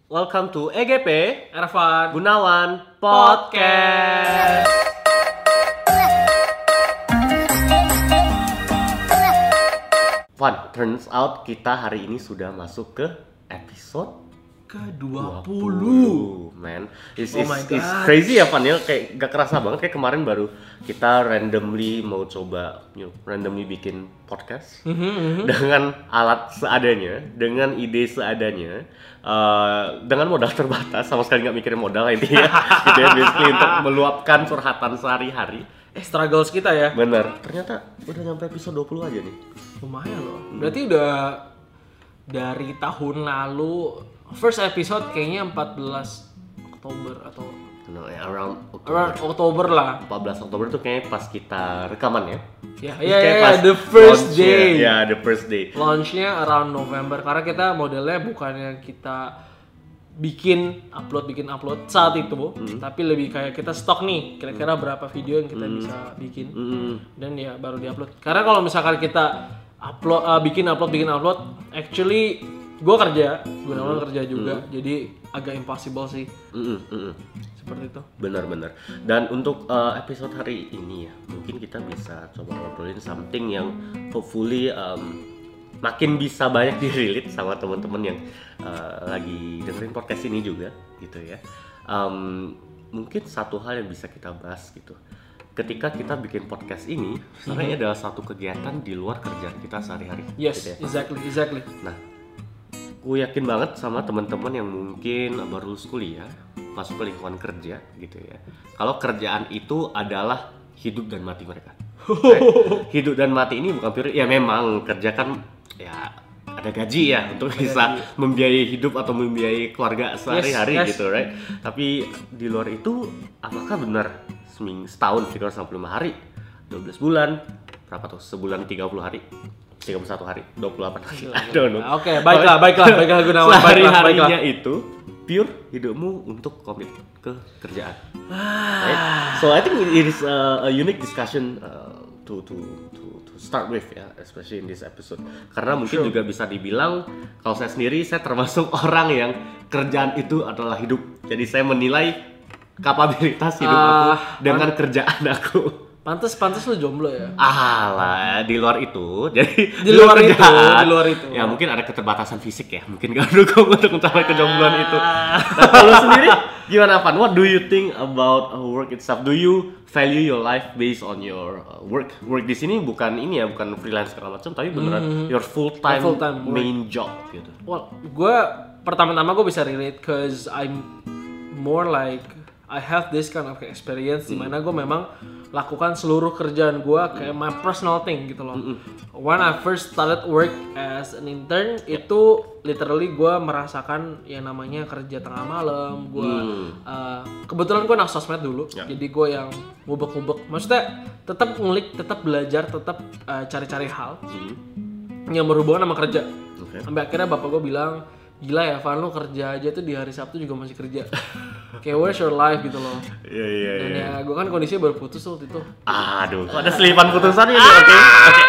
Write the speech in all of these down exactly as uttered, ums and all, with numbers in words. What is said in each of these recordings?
Welcome to E G P Ervan Gunawan Podcast. Van, turns out kita hari ini sudah masuk ke episode ke dua puluh. Man, it's, Oh it's, my it's God. crazy ya Van ya, kayak gak kerasa banget. Kayak kemarin baru kita randomly mau coba, you know, randomly bikin podcast dengan alat seadanya, dengan ide seadanya, uh, dengan modal terbatas, sama sekali nggak mikirin modal intinya, gitu ya, basically untuk meluapkan curhatan sehari-hari. Eh, struggles kita ya. Bener, ternyata udah nyampe episode dua puluh aja nih. Lumayan loh. Berarti udah dari tahun lalu first episode kayaknya empat belas Oktober atau No, ya, around around Oktober. Oktober lah. empat belas Oktober itu kayaknya pas kita rekaman ya. Ya, Kayak ya, ya, pas the first launch-nya. day. Ya, the first day. Launchnya around November karena kita modelnya bukannya kita bikin upload bikin upload saat itu, Hmm. tapi lebih kayak kita stok nih kira-kira berapa video yang kita bisa bikin Mm. dan ya baru diupload. Karena kalau misalkan kita upload uh, bikin upload bikin upload, actually gue kerja, Gunawan kerja juga, jadi agak impossible sih Mm-mm, mm-mm. seperti itu. Benar-benar. Dan untuk uh, episode hari ini ya, mungkin kita bisa coba ngobrolin something yang hopefully um, makin bisa banyak di-relate sama teman-teman yang uh, lagi dengerin podcast ini juga, gitu ya. Um, mungkin satu hal yang bisa kita bahas gitu. Ketika kita bikin podcast ini, sebenarnya Mhm. adalah satu kegiatan di luar kerjaan kita sehari-hari. Yes, gitu ya. exactly, exactly. Nah, gue yakin banget sama teman-teman yang mungkin baru lulus kuliah, masuk ke lingkungan kerja gitu ya. Kalau kerjaan itu adalah hidup dan mati mereka. Right? Hidup dan mati ini bukan pure, ya memang kerja kan ya ada gaji ya untuk bisa membiayai hidup atau membiayai keluarga sehari-hari Yes, yes. gitu, right? Tapi di luar itu apakah benar seming setahun tiga ratus enam puluh lima hari, dua belas bulan, berapa tuh? Sebulan tiga puluh hari, tiga puluh satu hari, dua puluh delapan hari. I don't know. Oke, baiklah, baiklah, baiklah Gunawan, baiklah, Sehari-harinya baiklah. itu pure hidupmu untuk komit ke kerjaan. Right? So I think it is a, a unique discussion uh, to to to to start with ya, especially in this episode. Karena mungkin Sure. juga bisa dibilang kalau saya sendiri saya termasuk orang yang kerjaan itu adalah hidup. Jadi saya menilai kapabilitas hidup aku Ah, dengan kerjaan aku. Pantes, pantes lu jomblo ya. Alah, di luar itu, jadi Di luar itu, kerjaan, di luar itu. ya mungkin ada keterbatasan fisik ya, mungkin gak dukung untuk mencapai kejombloan itu. Ah. Nah, kalau sendiri gimana Pan? What do you think about uh, work itself? Do you value your life based on your uh, work? Work di sini bukan ini ya, bukan freelance segala macam, tapi beneran your full time, Your full-time work. main job gitu. Well, gue pertama-tama gue bisa relate cause I'm more like I have this kind of experience di mana gue memang lakukan seluruh kerjaan gue kayak my personal thing gitu loh. When I first started work as an intern itu literally gue merasakan yang namanya kerja tengah malam. Gue uh, kebetulan gue anak sosmed dulu, Ya. jadi gue yang ngubek-ngubek. Maksudnya tetap ngulik, tetap belajar, tetap uh, cari-cari hal yang berhubungan sama kerja. Oke. Sampai akhirnya bapak gue bilang, gila ya Van, lu kerja aja tuh di hari Sabtu juga masih kerja. Kayak where's your life gitu loh. Iya iya Dan iya. ya gue kan kondisinya baru putus tuh waktu itu. Aduh, kok ada selipan putusannya nih? Oke. Oke.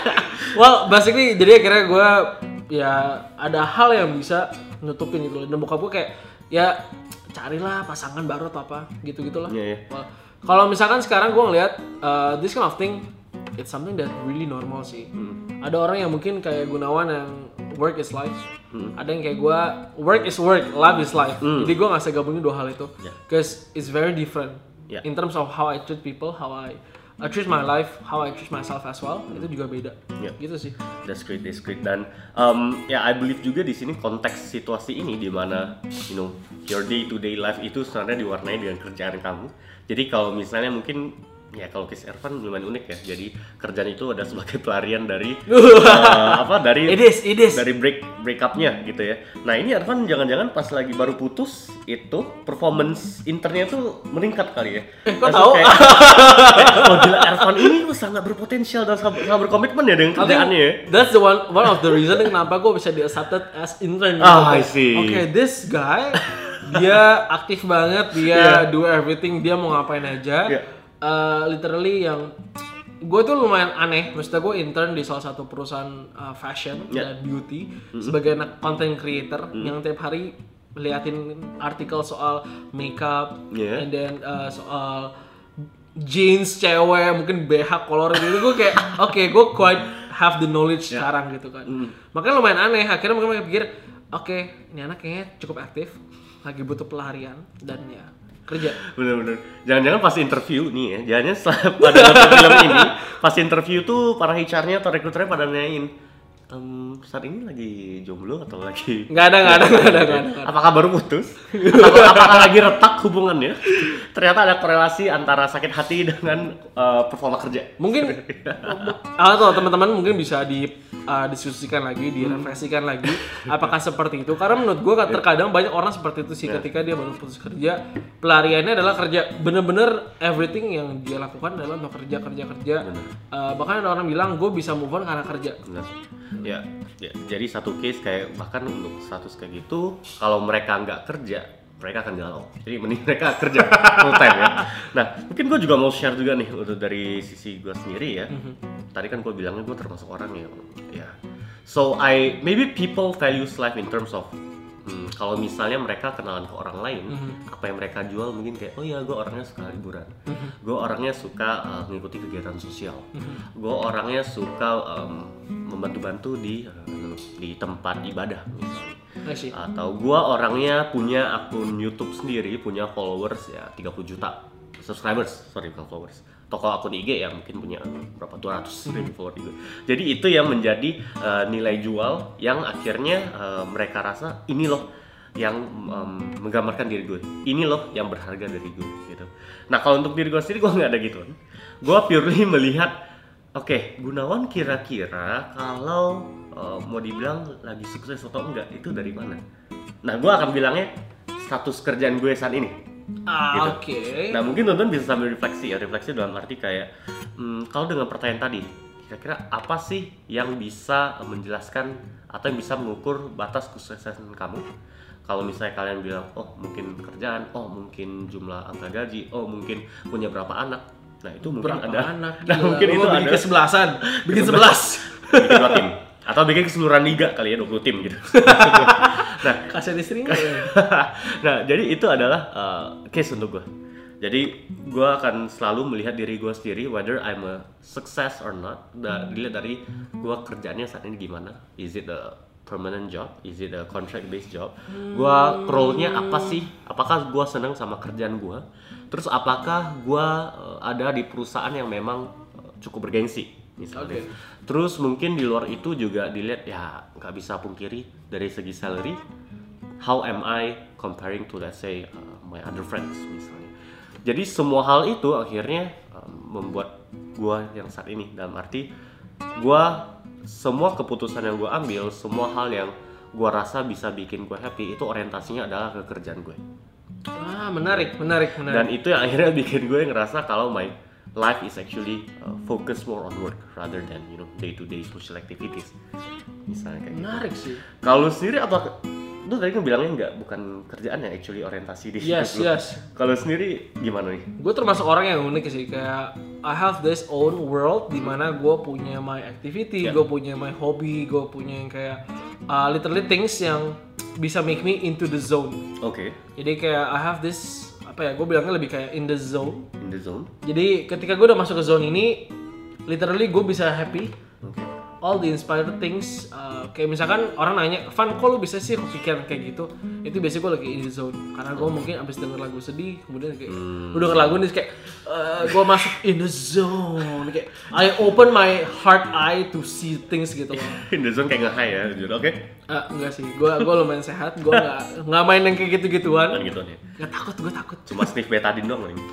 Well basically jadi akhirnya gue ya ada hal yang bisa nutupin gitu loh. Dan bokap gue kayak ya carilah pasangan baru atau apa gitu-gitulah. Iya, iya. Well, kalau misalkan sekarang gue ngeliat uh, this kind of thing it's something that really normal sih. Ada orang yang mungkin kayak Gunawan yang work is life. Ada yang kayak gue work is work, life is life. Jadi gue nggak bisa gabungin dua hal itu. Yeah. Cause it's very different Yeah. in terms of how I treat people, how I, I treat my life, how I treat myself as well. Itu juga beda. Yeah. Gitu sih. That's great, that's great. Dan um, ya, I believe juga di sini konteks situasi ini di mana, you know, your day to day life itu sebenarnya diwarnai dengan kerjaan kamu. Jadi kalau misalnya mungkin ya kalau case Ervan lumayan unik ya. Jadi kerjaan itu ada sebagai pelarian dari uh, apa dari It is, it is. dari break breakupnya gitu ya. Nah ini Ervan jangan-jangan pas lagi baru putus itu performance internnya tuh meningkat kali ya. Eh, kok Langsung tahu? kayak, oh gila Ervan ini tuh sangat berpotensial dan sangat, sangat berkomitmen ya dengan I think kerjaannya ya. that's the one one of the reason kenapa gue bisa di accepted as intern. Ah, I Oke, see. okay, this guy dia aktif banget, dia Yeah. do everything, dia mau ngapain aja. Yeah. Uh, literally yang gue tuh lumayan aneh, maksudnya gue intern di salah satu perusahaan uh, fashion Yeah. dan beauty sebagai anak content creator yang tiap hari liatin artikel soal makeup, Yeah. and then uh, soal jeans cewek, mungkin B H kolor gitu, gue kayak oke, okay, gue quite have the knowledge Yeah. sekarang gitu kan. Mm. Makanya lumayan aneh, akhirnya mungkin pikir, oke, okay, ini anak kayaknya cukup aktif, lagi butuh pelarian dan ya kerja. Bener-bener. Jangan-jangan pas interview nih ya, jangan setelah pada nonton film ini, pas interview tuh para H R-nya atau rekruternya pada nanyain, ehm, saat ini lagi jomblo atau lagi? Nggak ada, nggak ada, nggak ada, nggak ada. Apakah baru putus? Atau apakah lagi retak hubungannya? Ternyata ada korelasi antara sakit hati dengan uh, performa kerja. Mungkin atau teman-teman mungkin bisa di uh, diskusikan lagi, direfleksikan lagi apakah seperti itu, karena menurut gue terkadang banyak orang seperti itu sih, ketika dia baru putus kerja, pelariannya adalah kerja, bener-bener everything yang dia lakukan adalah untuk kerja kerja kerja. Uh, bahkan ada orang bilang gue bisa move on karena kerja. Benar. Ya, ya, jadi satu case kayak bahkan untuk status kayak gitu, kalau mereka nggak kerja, mereka akan galau. Jadi mending mereka kerja full time ya. Nah, mungkin gue juga mau share juga nih untuk dari sisi gue sendiri ya. Mm-hmm. Tadi kan gue bilangnya gue termasuk orang yang ya. So I maybe people values life in terms of hmm, kalau misalnya mereka kenalan ke orang lain, mm-hmm. apa yang mereka jual mungkin kayak oh ya gue orangnya suka liburan, mm-hmm. gue orangnya suka uh, mengikuti kegiatan sosial, mm-hmm. gue orangnya suka um, membantu-bantu di uh, di tempat ibadah misalnya. Atau gua orangnya punya akun YouTube sendiri, punya followers ya tiga puluh juta subscribers, sorry bukan followers. Toko akun I G yang mungkin punya berapa dua ratus ribu follower itu. Jadi itu yang menjadi uh, nilai jual yang akhirnya uh, mereka rasa ini loh yang um, menggambarkan diri gue. Ini loh yang berharga dari gue gitu. Nah, kalau untuk diri gue sendiri gue nggak ada gitu. Gue purely melihat oke, okay, Gunawan kira-kira kalau uh, mau dibilang lagi sukses atau enggak itu dari mana? Nah, gue akan bilangnya status kerjaan gue saat ini. Ah, gitu. Oke. Okay. Nah, mungkin teman-teman bisa sambil refleksi ya, refleksi dalam arti kayak, hmm, kalau dengan pertanyaan tadi, kira-kira apa sih yang bisa menjelaskan atau yang bisa mengukur batas kesuksesan kamu? Kalau misalnya kalian bilang, oh mungkin kerjaan, oh mungkin jumlah angka gaji, oh mungkin punya berapa anak. Nah itu mungkin berapa ada, anak? Nah mungkin itu ada kesebelasan, bikin sebelas, bikin dua tim, atau bikin keseluruhan liga kali ya dua puluh tim gitu. Nah, kasihan istrinya. Nah jadi itu adalah uh, case untuk gue. Jadi gue akan selalu melihat diri gue sendiri whether I'm a success or not. Da, dilihat dari gue kerjaannya saat ini gimana. Is it a permanent job? Is it a contract based job? Gue role-nya apa sih? Apakah gue senang sama kerjaan gue? Terus apakah gue uh, ada di perusahaan yang memang uh, cukup bergengsi misalnya? Okay. Terus mungkin di luar itu juga dilihat ya nggak bisa pungkiri dari segi salary. How am I comparing to let's say uh, my other friends misalnya? Jadi semua hal itu akhirnya um, membuat gue yang saat ini, dalam arti gue semua keputusan yang gue ambil, semua hal yang gue rasa bisa bikin gue happy itu orientasinya adalah ke kerjaan gue. Ah menarik, menarik, menarik. Dan itu yang akhirnya bikin gue ngerasa kalau my life is actually uh, focus more on work rather than you know day to day social activities. Misalnya kayak menarik gitu. sih. Kalau sendiri apa? Lu tadi kan bilangnya enggak, bukan kerjaan yang actually orientasi di yes, situ. Yes, yes. Kalau sendiri gimana nih? Gue termasuk orang yang unik sih, kayak I have this own world di mana gue punya my activity, yeah. gue punya my hobby, gue punya yang kayak uh, literally things yang bisa make me into the zone. Oke. Okay. Jadi kayak I have this apa ya, gue bilangnya lebih kayak in the zone. In the zone. Jadi ketika gue udah masuk ke zone ini, literally gue bisa happy. Oke. Okay. All the inspired things, uh, kayak misalkan orang nanya, Van, kok lu bisa sih kepikiran kayak gitu? Itu biasanya gue lagi in the zone, karena gue mungkin abis denger lagu sedih, kemudian kayak, hmm. lu denger lagu ini kayak, uh, gue masuk in the zone, kayak, I open my heart eye to see things gitu loh. In the zone kayak nge-high ya, oke? Okay? Uh, enggak sih, gue gue lumayan sehat, gue nggak nggak main yang kayak gitu-gituan. Kan gitu nih. Nggak takut, gue takut. Cuma sniff betadine doang nih.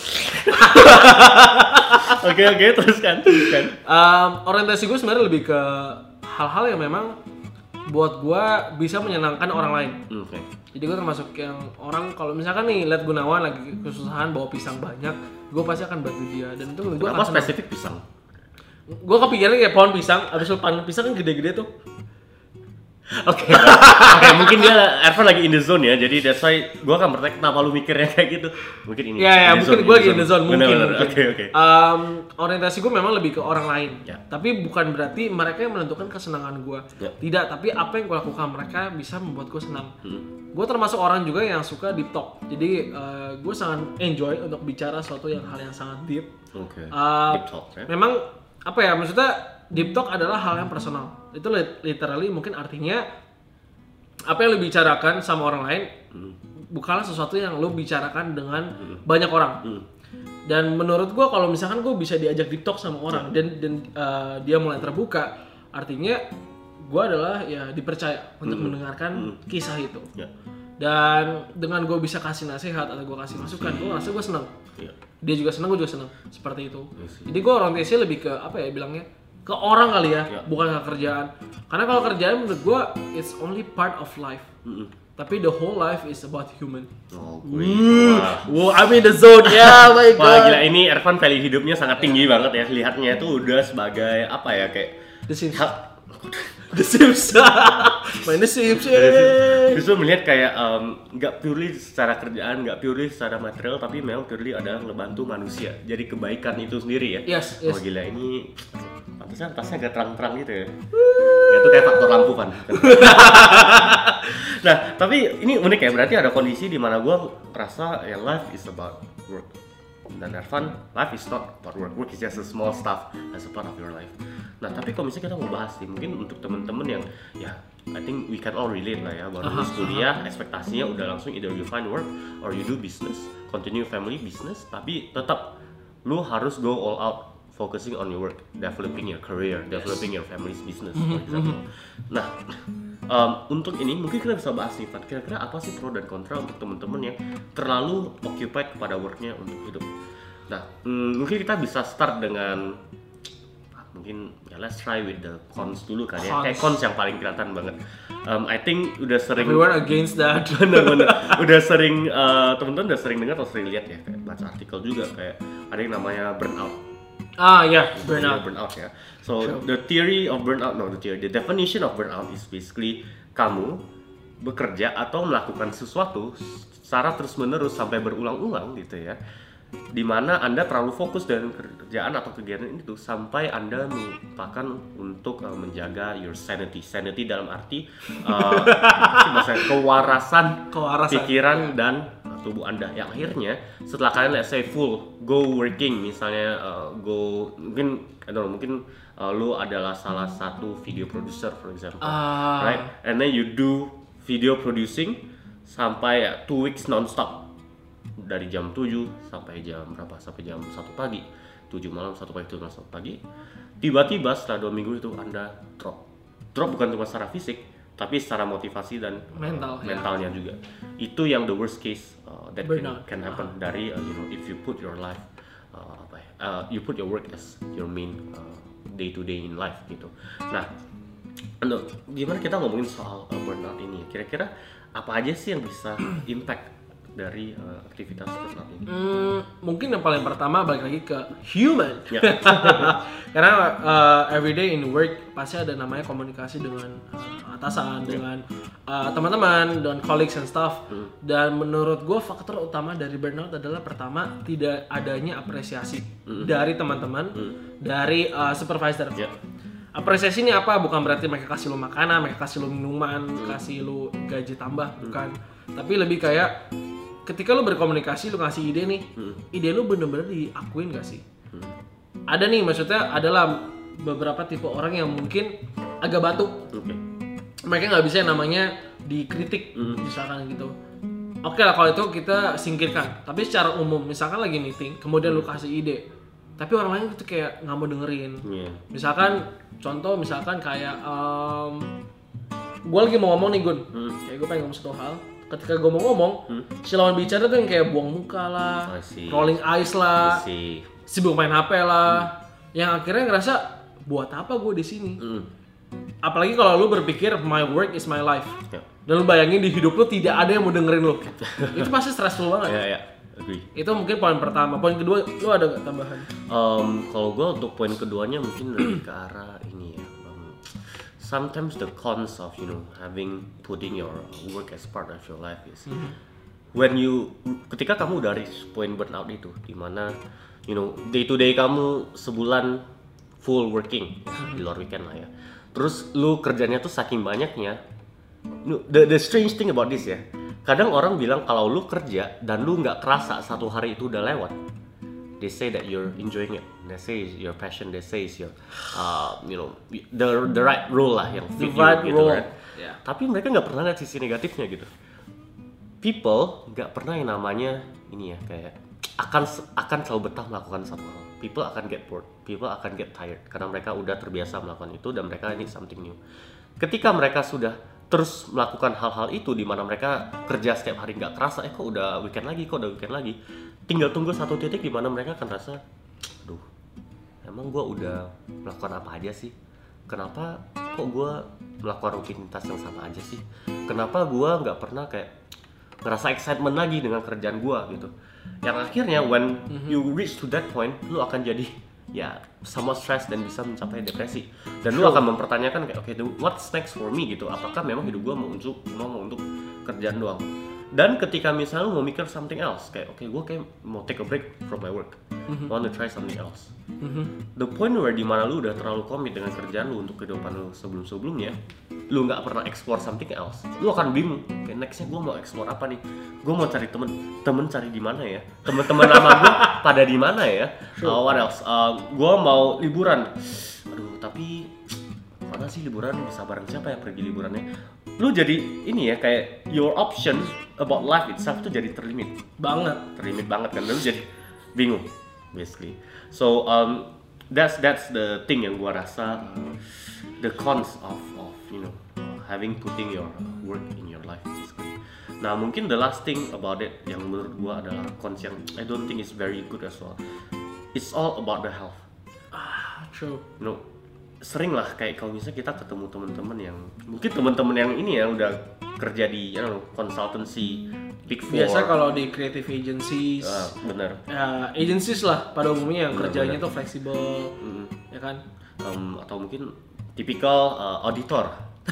Oke oke teruskan teruskan. Um, orientasi gue sebenarnya lebih ke hal-hal yang memang buat gue bisa menyenangkan orang lain. Oke. Okay. Jadi gue termasuk yang orang kalau misalkan nih lihat Gunawan lagi kesusahan bawa pisang banyak, gue pasti akan bantu dia dan itu gue. Kenapa spesifik pisang? Gue kepikiran kayak pohon pisang, abis lu panen pisang kan gede-gede tuh. Oke, oke mungkin dia Ervan lagi in the zone ya, jadi that's why gue akan bertanya kenapa lu mikirnya kayak gitu. Mungkin ini. Ya, ya mungkin gue lagi in the zone, mungkin. Oke, oke. Okay, okay. um, orientasi gue memang lebih ke orang lain, ya. Tapi bukan berarti mereka yang menentukan kesenangan gue. Ya. Tidak, tapi apa yang gue lakukan mereka bisa membuat gue senang. Hmm. Gue termasuk orang juga yang suka deep talk, jadi uh, gue sangat enjoy untuk bicara suatu yang hal yang sangat deep. Oke. Okay. Uh, deep talk ya. Memang apa ya maksudnya deep talk adalah hal yang personal. Itu literally mungkin artinya apa yang lo bicarakan sama orang lain hmm. bukanlah sesuatu yang lo bicarakan dengan hmm. banyak orang. Hmm. Dan menurut gue kalau misalkan gue bisa diajak deep talk sama orang hmm. dan dan uh, dia mulai terbuka, artinya gue adalah ya dipercaya untuk hmm. mendengarkan hmm. kisah itu. Yeah. Dan dengan gue bisa kasih nasihat atau gue kasih masukan, gue rasa gue senang. Yeah. Dia juga senang, gue juga senang. Seperti itu. Jadi gue orientasinya lebih ke apa ya bilangnya? Ke orang kali ya, yeah. bukan ke kerjaan. Karena kalau kerjaan menurut gue it's only part of life. Mm-hmm. Tapi the whole life is about human. Oh, mm. Wow, I'm in the zone ya, yeah, my god. Wah gila, ini Ervan value hidupnya sangat tinggi yeah. banget ya. Lihatnya itu udah sebagai apa ya kayak The Sims. The Sims. Main The Sims. Justru melihat kayak nggak um, purely secara kerjaan, nggak purely secara material, tapi memang purely adalah ngebantu manusia. Jadi kebaikan itu sendiri ya. Yes, yes. Oh gila ini pantesan tasnya agak terang-terang gitu ya. Ya itu kayak faktor lampu kan. Nah, tapi ini unik ya, berarti ada kondisi di mana gue merasa ya life is about work. Dan Ervan, life is not about work. Work is just a small stuff as a part of your life. Nah, tapi kalau misalnya kita mau bahas nih, mungkin untuk temen-temen yang ya I think we can all relate lah ya, baru lulus kuliah, ekspektasinya udah langsung either you find work or you do business, continue family business, tapi tetap lu harus go all out focusing on your work, developing your career, developing yes. your family's business, for example. Nah, um, untuk ini mungkin kita bisa bahas nih, Fat. Kira-kira apa sih pro dan kontra untuk teman-teman yang terlalu occupied kepada worknya untuk hidup? Nah, hmm, mungkin kita bisa start dengan mungkin ya let's try with the cons dulu kan ya. Kayak cons yang paling kelihatan banget. Um, I think udah sering. Everyone against that. Bener-bener. Udah sering uh, teman-teman udah sering dengar atau sering lihat ya, kayak baca artikel juga kayak ada yang namanya burnout. Ah ya, yeah, burnout. burnout ya. So sure. The theory of burnout, no the theory, the definition of burnout is basically kamu bekerja atau melakukan sesuatu secara terus-menerus sampai berulang-ulang gitu ya. Dimana Anda terlalu fokus dengan kerjaan atau kegiatan itu sampai Anda melupakan untuk uh, menjaga your sanity. Sanity dalam arti uh, maksudnya kewarasan, kewarasan pikiran dan uh, tubuh Anda. Yang akhirnya setelah kalian let's say full go working, misalnya uh, go mungkin I don't know, mungkin uh, lu adalah salah satu video producer for example, uh. right? And then you do video producing sampai uh, two weeks non-stop. Dari jam tujuh sampai jam berapa? Sampai jam satu pagi, tujuh malam, satu pagi, tujuh malam, satu pagi. Tiba-tiba setelah dua minggu itu Anda drop. Drop bukan cuma secara fisik, tapi secara motivasi dan mental, uh, mentalnya ya. juga. Itu yang the worst case uh, that can, can happen uh. dari uh, you know if you put your life uh, apa ya? Uh, you put your work as your main uh, day to day in life gitu. Nah, untuk gimana kita ngomongin soal uh, burnout ini? Kira-kira apa aja sih yang bisa impact dari uh, aktivitas burnout ini? Hmm, mungkin yang paling pertama balik lagi ke human. Yeah. Karena uh, everyday in work pasti ada namanya komunikasi dengan uh, atasan, yeah. dengan uh, teman-teman, dengan colleagues and staff. Hmm. Dan menurut gue faktor utama dari burnout adalah pertama tidak adanya apresiasi hmm. dari teman-teman, hmm. dari uh, supervisor. Yeah. Apresiasi ini apa? Bukan berarti mereka kasih lo makanan, mereka kasih lo minuman, hmm. kasih lo gaji tambah, bukan. Hmm. Tapi lebih kayak ketika lo berkomunikasi, lo ngasih ide nih, hmm. ide lo bener-bener diakuin gak sih? Hmm. Ada nih, maksudnya adalah beberapa tipe orang yang mungkin agak batu. Okay. Mereka nggak bisa yang namanya dikritik, hmm. misalkan gitu. Oke lah kalau itu kita singkirkan. Tapi secara umum, misalkan lagi meeting, kemudian hmm. lo kasih ide, tapi orang lain itu kayak nggak mau dengerin. Yeah. Misalkan, contoh misalkan kayak, um, gue lagi mau ngomong nih Gun, hmm. kayak gue pengen ngomong satu hal. Ketika gue mau ngomong, hmm? si lawan bicara tuh yang kayak buang muka lah, rolling eyes lah, sibuk main H P lah, hmm. yang akhirnya ngerasa buat apa gue di sini? Hmm. Apalagi kalau lu berpikir my work is my life, yeah. dan lu bayangin di hidup lu tidak ada yang mau dengerin lu, itu pasti stressful banget. Yeah, yeah. Agree. Itu mungkin poin pertama. Poin kedua, lu ada gak tambahan? Um, kalau gue untuk poin keduanya mungkin lebih ke arah ini ya. Um, sometimes the cons of you know having putting your work as part of your life is mm-hmm. when you ketika kamu dari point burnout itu, dimana you know day to day kamu sebulan full working mm-hmm. di luar weekend lah ya. Terus lu kerjanya tuh saking banyaknya. The the strange thing about this ya. Kadang orang bilang kalau lu kerja dan lu nggak kerasa satu hari itu udah lewat. They say that you're enjoying it. They say it's your passion. They say it's your, uh, you know, the the right role lah yang fit the right you, gitu role. kan. Yeah. Tapi mereka nggak pernah lihat sisi negatifnya gitu. People nggak pernah yang namanya ini ya kayak akan akan selalu betah melakukan satu hal. People akan get bored. People akan get tired karena mereka udah terbiasa melakukan itu dan mereka need something new. Ketika mereka sudah terus melakukan hal-hal itu di mana mereka kerja setiap hari nggak kerasa, eh kok udah weekend lagi, kok udah weekend lagi. Tinggal tunggu satu titik di mana mereka akan rasa, aduh, emang gue udah melakukan apa aja sih? Kenapa kok gue melakukan rutinitas yang sama aja sih? Kenapa gue nggak pernah kayak ngerasa excitement lagi dengan kerjaan gue gitu? Yang akhirnya when mm-hmm. you reach to that point, lu akan jadi ya somewhat stress dan bisa mencapai depresi. Dan lu akan mempertanyakan kayak, oke, okay, what's next for me gitu? Apakah memang hidup gue mau untuk mau untuk kerjaan doang? Dan ketika misalnya lu mau mikir something else, kayak oke, okay, gue kayak mau take a break from my work, mm-hmm. want to try something else. Mm-hmm. The point where dimana lu udah terlalu komit dengan kerjaan lu untuk kehidupan lu sebelum-sebelumnya, lu nggak pernah explore something else, lu akan bingung. Kayak nextnya gue mau explore apa nih? Gue mau cari temen, temen cari di mana ya? Temen-temen sama gue pada di mana ya? Sure. Uh, what else? Uh, gue mau liburan. Aduh, tapi mana sih liburan? Bisa bareng siapa yang pergi liburannya? Lu jadi ini ya kayak your option about life itself tuh jadi terlimit banget, terlimit banget kan, lu jadi bingung basically. So um, that's that's the thing yang gua rasa uh, the cons of of you know uh, having putting your work in your life basically. Nah mungkin the last thing about it yang menurut gua adalah cons yang I don't think is very good as well. It's all about the health. Ah, true. You know, sering lah kayak kalau misalnya kita ketemu teman-teman yang mungkin teman-teman yang ini ya udah kerja di you know, consultancy big four. Biasa kalau di creative agencies, uh, bener. Ya, agencies lah pada umumnya yang bener, kerjanya bener. tuh fleksibel, mm. ya kan? Um, atau mungkin tipikal uh, auditor.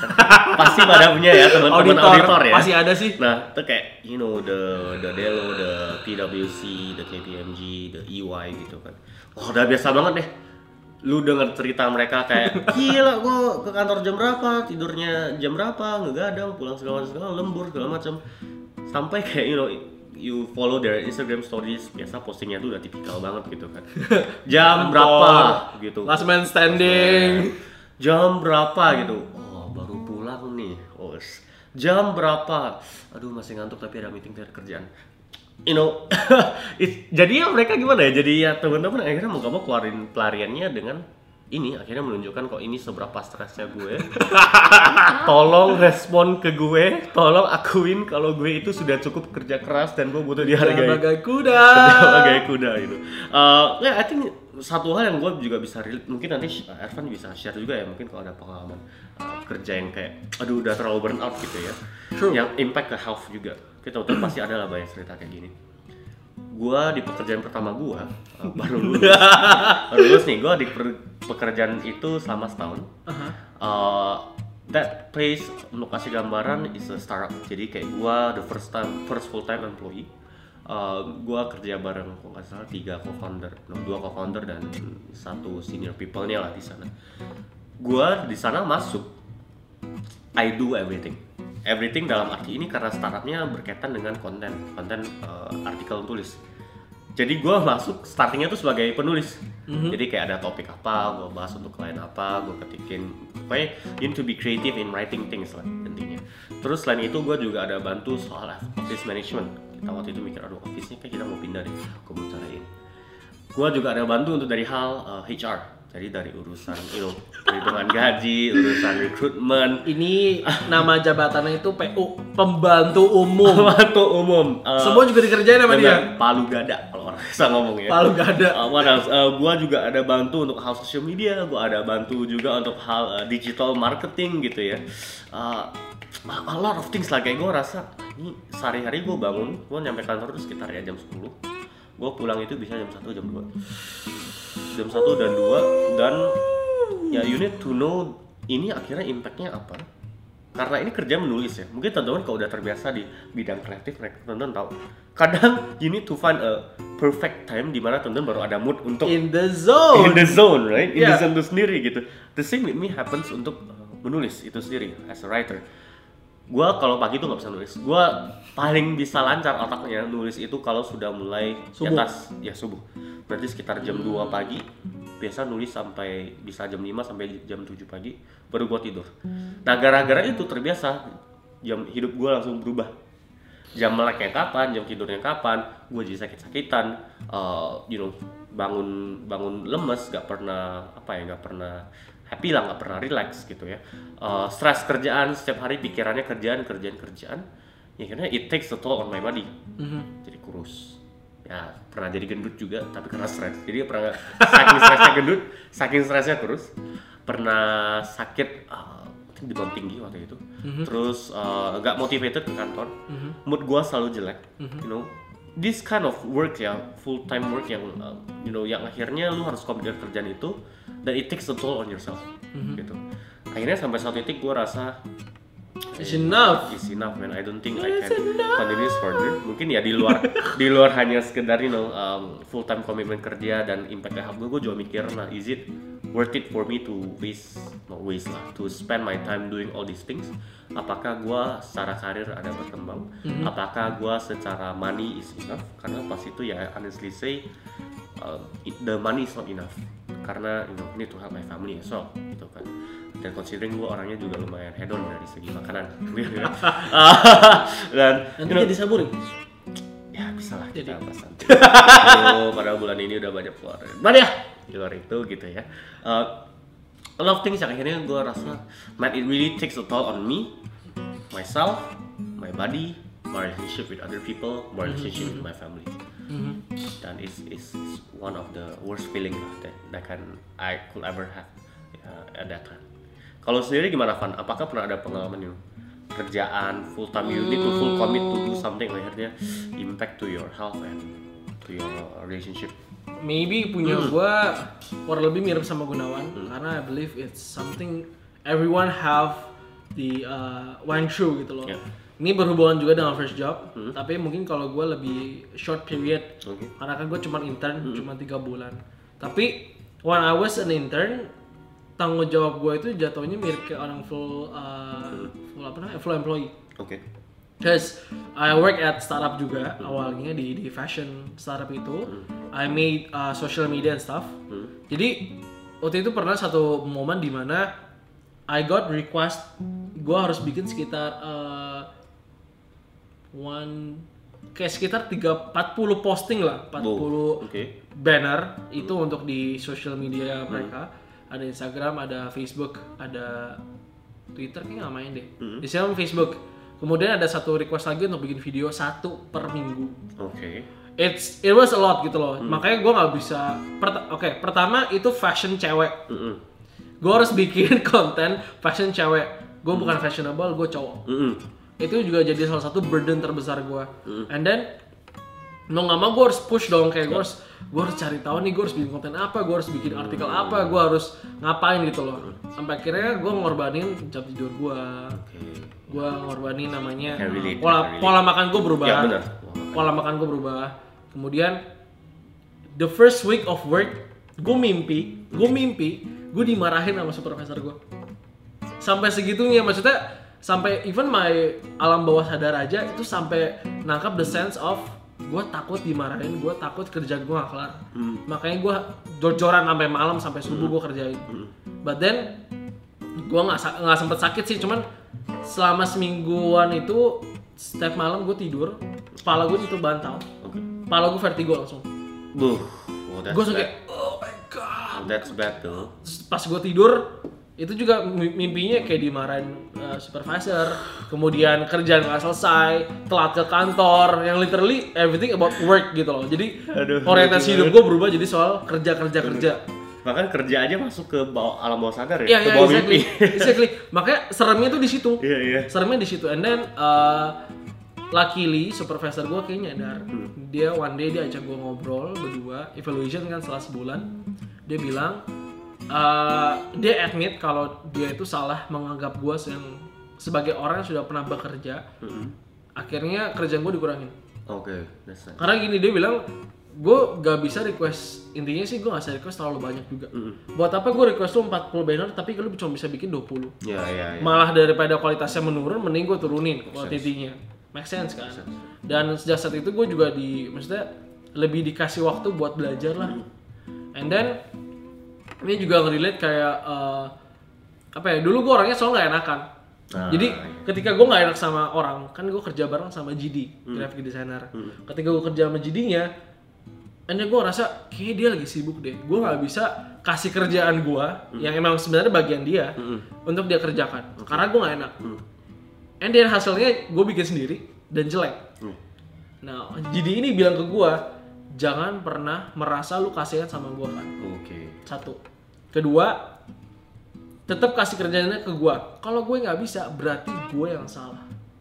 Pasti pada punya ya teman-teman auditor, auditor ya. Pasti ada sih. Nah, itu kayak you know the the Delo, the P W C, the K P M G, the E Y gitu kan. Oh, udah biasa banget deh. Lu denger cerita mereka kayak gila gua ke kantor jam berapa, tidurnya jam berapa, ngegadang, pulang segala segala lembur segala macam. Sampai kayak you know you follow their Instagram stories, biasa postingnya tuh udah tipikal banget gitu kan. Jam berapa gitu. Last man standing. Jam berapa gitu. Oh, baru pulang nih. Oh, jam berapa? Aduh, masih ngantuk tapi ada meeting dari kerjaan. You know, it, jadi ya mereka gimana ya? Jadi ya teman-teman akhirnya mau gak mau keluarin pelariannya dengan ini, akhirnya menunjukkan kok ini seberapa stresnya gue. Tolong respon ke gue, tolong akuin kalau gue itu sudah cukup kerja keras dan gue butuh dihargai. Sebagai kuda. Sebagai kuda itu. Uh, ya, yeah, I think satu hal yang gue juga bisa relate, mungkin nanti Ervan bisa share juga ya, mungkin kalau ada pengalaman uh, kerja yang kayak, aduh udah terlalu burn out gitu ya. True. Yang impact ke health juga. Kita tahu pasti ada lah banyak cerita kayak gini. Gua di pekerjaan pertama gua uh, baru lulus, baru lulus nih. Gua di per- pekerjaan itu selama setahun. Uh-huh. Uh, that place untuk kasih gambaran is a startup. Jadi kayak gua the first time, first full time employee. Uh, gua kerja bareng kok nggak salah tiga co-founder, no, dua co-founder dan satu senior people-nya lah di sana. Gua di sana masuk, I do everything. Everything dalam arti ini karena startupnya berkaitan dengan konten, konten uh, artikel tulis. Jadi gue masuk startingnya tuh sebagai penulis. Mm-hmm. Jadi kayak ada topik apa, gue bahas untuk klien apa, gue ketikin. Pokoknya you need to be creative in writing things lah intinya. Terus selain itu gue juga ada bantu soal office management. Kita waktu itu mikir, aduh office-nya kayak kita mau pindah deh, gue mau carain. Gue juga ada bantu untuk dari hal uh, H R. Jadi dari urusan you know, perhitungan gaji, urusan rekrutmen. Ini nama jabatannya itu P U, pembantu umum. Pembantu umum. Uh, Semua juga dikerjain sama dia. Palu gada kalau orang bisa ngomong ya. Palu gada. Uh, what else? Uh, gua juga ada bantu untuk hal social media. Gua ada bantu juga untuk hal uh, digital marketing gitu ya. Uh, a lot of things lah. Kayak gua rasa ini sehari-hari gua bangun, gua nyampe kantor itu sekitar ya jam sepuluh. Gua pulang itu bisa jam satu, jam dua. Jam satu dan dua, dan ya you need to know ini akhirnya impactnya apa? Karena ini kerja menulis ya. Mungkin teman-teman kalau udah terbiasa di bidang kreatif, teman-teman tahu. Kadang you need to find a perfect time di mana teman-teman baru ada mood untuk in the zone. In the zone, right? In Yeah. the zone itu sendiri gitu. The same with me happens untuk uh, menulis itu sendiri as a writer. Gua kalau pagi tuh nggak bisa nulis. Gua paling bisa lancar otaknya nulis itu kalau sudah mulai di Subuh. atas ya subuh. Berarti sekitar jam dua pagi. Biasa nulis sampai bisa jam lima sampai jam tujuh pagi baru gua tidur. Nah, gara-gara itu terbiasa jam hidup gua langsung berubah. Jam meleknya kapan, jam tidurnya kapan, gua jadi sakit-sakitan, uh, you know, bangun bangun lemes, gak pernah apa ya, gak pernah happy lah, nggak pernah relax gitu ya. Uh, stres kerjaan setiap hari, pikirannya kerjaan kerjaan kerjaan. Ya akhirnya it takes a toll on my body. Mm-hmm. Jadi kurus. Ya pernah jadi gendut juga, tapi karena stres. Jadi pernah saking stresnya gendut, saking stresnya kurus. Pernah sakit, uh, demam tinggi waktu itu. Mm-hmm. Terus nggak uh, motivated ke kantor. Mm-hmm. Mood gua selalu jelek. Mm-hmm. You know, this kind of work ya, full time work yang uh, you know, yang akhirnya lu harus commit kerjaan itu. Dan it takes a toll on yourself, mm-hmm. gitu. Akhirnya sampai suatu titik gue rasa it's enough, it's enough man. I don't think it's I can enough. continue further. Mungkin ya di luar di luar hanya sekedar you know um, full time commitment kerja dan impact ke gue, gue juga mikir, nah is it worth it for me to waste, not waste lah, to spend my time doing all these things? Apakah gue secara karir ada berkembang? Mm-hmm. Apakah gue secara money is enough? Karena pas itu ya honestly say uh, it, the money is not enough. Karena you know, need to help my family as well, gitu kan. Dan considering gue orangnya juga lumayan hedon dari segi makanan, dan nanti you know, jadi saburi. Ya bisa lah jadi. kita bahas nanti. So, pada bulan ini udah banyak keluar, banyak di luar itu gitu ya. Uh, a lot of things yang akhirnya gue rasa, man, it really takes a toll on me, myself, my body, my relationship with other people, my relationship with my family. Mm-hmm. Dan it's, it's, it's one of the worst feeling lah that, that can I could ever have uh, at that time. Kalau sendiri gimana, Van? Apakah pernah ada pengalaman yang kerjaan full time you need to full commit to do something akhirnya impact to your health and to your relationship? Maybe punya hmm. gue kurang lebih mirip sama Gunawan, hmm. karena I believe it's something everyone have the uh, went through gitu loh. Yeah. Ini berhubungan juga dengan first job, hmm. tapi mungkin kalau gue lebih short period, okay. karena kan gue cuma intern, hmm. cuma tiga bulan. Tapi when I was an intern, tanggung jawab gue itu jatuhnya mirip kayak orang full, uh, hmm. full apa namanya, full employee. Oke. Okay. Cause I work at startup juga hmm. awalnya di di fashion startup itu, hmm. I made uh, social media and stuff. Hmm. Jadi waktu itu pernah satu momen di mana I got request gue harus bikin sekitar uh, one kayak sekitar tiga empat puluh posting lah, empat puluh oh, okay. banner itu hmm. untuk di social media mereka. Hmm. Ada Instagram, ada Facebook, ada Twitter kayaknya nggak main deh. Hmm. Di sana Facebook. Kemudian ada satu request lagi untuk bikin video satu per minggu. Oke. Okay. It's it was a lot gitu loh. Hmm. Makanya gue nggak bisa. Pert- Oke, okay, pertama itu fashion cewek. Hmm. Gue harus bikin konten fashion cewek. Gue hmm. bukan fashionable, gue cowok. Hmm. Itu juga jadi salah satu burden terbesar gue. Mm. And then mau nggak mau gue harus push dong, kayak gue harus gue harus cari tahu nih, gue harus bikin konten apa, gue harus bikin artikel apa, gue harus ngapain gitu loh. Sampai akhirnya gue ngorbanin jam tidur gue, okay. gue ngorbanin namanya relate, pola pola makan gue berubah, ya, bener. pola makan gue berubah. Kemudian the first week of work gue mimpi, gue mimpi gue dimarahin sama supervisor gue. Sampai segitunya, maksudnya sampai even my alam bawah sadar aja itu sampai nangkap the sense of gue takut dimarahin, gue takut kerjaan gue gak kelar. Hmm. Makanya gue jor-joran sampai malam, sampai subuh gue kerjain. Hmm. But then gue nggak nggak sempet sakit sih, cuman selama semingguan itu setiap malam gue tidur, kepala gue itu bantal, okay. kepala gue vertigo langsung. Buh, oh, gue langsung kayak oh my god. That's bad tuh. Pas gue tidur itu juga mimpinya kayak dimarahin uh, supervisor, kemudian kerjaan nggak selesai, telat ke kantor, yang literally everything about work gitu loh. Jadi aduh, orientasi hidup gue berubah jadi soal kerja kerja aduh. kerja. Bahkan kerja aja masuk ke bawah, alam bawah sadar ya, yeah, ke yeah, bawah exactly. mimpi. Exactly. Makanya seremnya tuh di situ. Iya iya. Seremnya di situ. And then uh, luckily supervisor gue kayaknya nyadar. Hmm. Dia one day dia ajak gue ngobrol berdua, evaluation kan setelah sebulan. Dia bilang, uh, dia admit kalau dia itu salah menganggap gue yang sebagai orang yang sudah pernah bekerja. Mm-hmm. Akhirnya kerjaan gue dikurangin. Oke, okay, that's nice. Karena gini, dia bilang gue gak bisa request, intinya sih gue gak bisa request terlalu banyak juga. Mm-hmm. Buat apa gue request lu empat puluh banner tapi lu cuma bisa bikin dua puluh. Iya, yeah, iya, yeah, yeah. Malah daripada kualitasnya menurun, mending gue turunin kuantitinya. Make sense kan? Make sense. Dan sejak saat itu gue juga di, maksudnya lebih dikasih waktu buat belajar lah. Mm-hmm. And then ini juga nge-relate kayak uh, apa ya, dulu gue orangnya selalu gak enakan. Ah, jadi iya. Ketika gue gak enak sama orang, kan gue kerja bareng sama G D, hmm. graphic designer. Hmm. Ketika gue kerja sama G D-nya, akhirnya gue rasa kayak dia lagi sibuk deh. Gue gak bisa kasih kerjaan gue, hmm. yang emang sebenarnya bagian dia, hmm. untuk dia kerjakan. Okay. Karena gue gak enak. Hmm. And then hasilnya gue bikin sendiri dan jelek. Hmm. Nah, G D ini bilang ke gue, jangan pernah merasa lu kasihan sama gue kan. Oke. Okay. Satu. Kedua, tetap kasih kerjaannya ke gue. Kalau gue nggak bisa, berarti gue yang salah.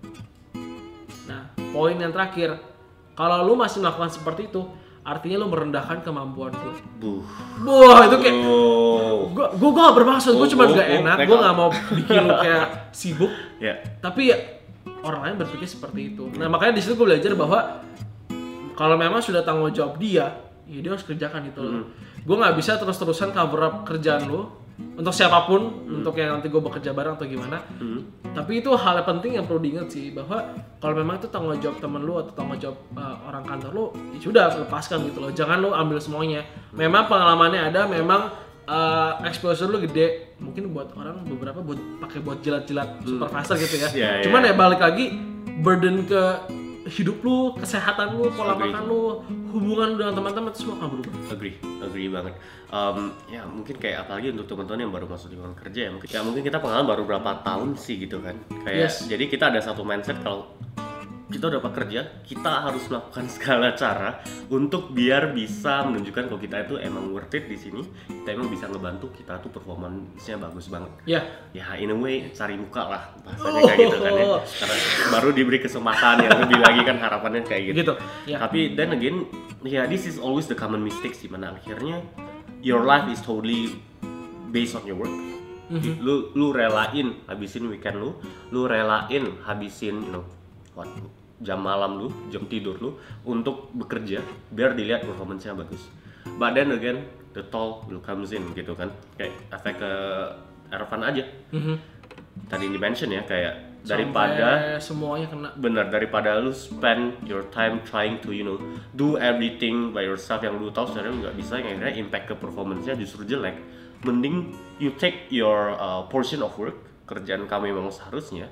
Nah, poin yang terakhir, kalau lu masih melakukan seperti itu, artinya lu merendahkan kemampuan gue. Buh. Wah, itu kayak, gue gue gue nggak bermaksud, gue cuma nggak enak, gue nggak mau bikin lu kayak sibuk. Yeah. Tapi ya orang lain berpikir seperti itu. Nah, makanya di situ gue belajar bahwa kalau memang sudah tanggung jawab dia, ya dia harus kerjakan itu. Mm. Gue nggak bisa terus-terusan cover up kerjaan lu untuk siapapun, hmm. untuk yang nanti gue bekerja bareng atau gimana. Hmm. Tapi itu hal yang penting yang perlu diingat sih, bahwa kalau memang itu tanggung jawab temen lu atau tanggung jawab uh, orang kantor lu, ya sudah lepaskan gitu loh. Jangan lu ambil semuanya. Memang pengalamannya ada, memang uh, exposure lu gede. Mungkin buat orang beberapa buat pakai buat jilat-jilat hmm. supervisor gitu ya. Yeah, Cuman yeah. ya balik lagi burden ke hidup lu, kesehatan lu, pola agree. makan lu, hubungan lu dengan teman-teman itu semua akan berubah. Agree, agree banget. Um, ya mungkin kayak apalagi untuk teman-teman yang baru masuk lingkungan kerja ya mungkin, ya mungkin kita pengalaman baru berapa tahun sih gitu kan. Kayak yes. Jadi kita ada satu mindset kalau kita udah bekerja, kita harus melakukan segala cara untuk biar bisa menunjukkan kalau kita itu emang worth it di sini, kita emang bisa ngebantu kita tuh performance-nya bagus banget. Ya. Yeah. Ya in a way cari muka lah bahasanya oh. kayak gitu kan ya. Karena baru diberi kesempatan yang lebih lagi kan harapannya kayak gitu. Gitu. Yeah. Tapi then again, ya yeah, this is always the common mistake sih, mana akhirnya your life is totally based on your work. Mm-hmm. Lu lu relain habisin weekend lu, lu relain habisin you know what jam malam lu, jam tidur lu untuk bekerja biar dilihat performance-nya bagus. But then again, the toll will comes in gitu kan. Kayak efek ke Ervan aja. Mm-hmm. Tadi di mention ya kayak daripada sampai semuanya kena. Bener, daripada lu spend your time trying to you know do everything by yourself yang lu tahu sebenarnya nggak bisa, yang akhirnya impact ke performance-nya justru jelek. Mending you take your uh, portion of work, kerjaan kamu memang seharusnya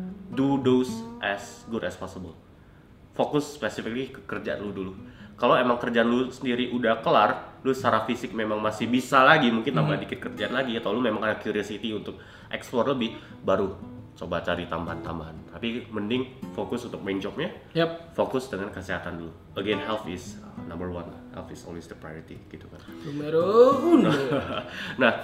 do those as good as possible. Fokus specifically ke kerjaan lu dulu. Kalau emang kerjaan lu sendiri udah kelar, lu secara fisik memang masih bisa lagi, mungkin tambah hmm. dikit kerjaan lagi, atau lu memang ada curiosity untuk explore lebih, baru coba cari tambahan-tambahan. Tapi mending fokus untuk main jobnya, yep. fokus dengan kesehatan dulu. Again, health is uh, number one. Health is always the priority, gitu kan. Numero uno. Nah,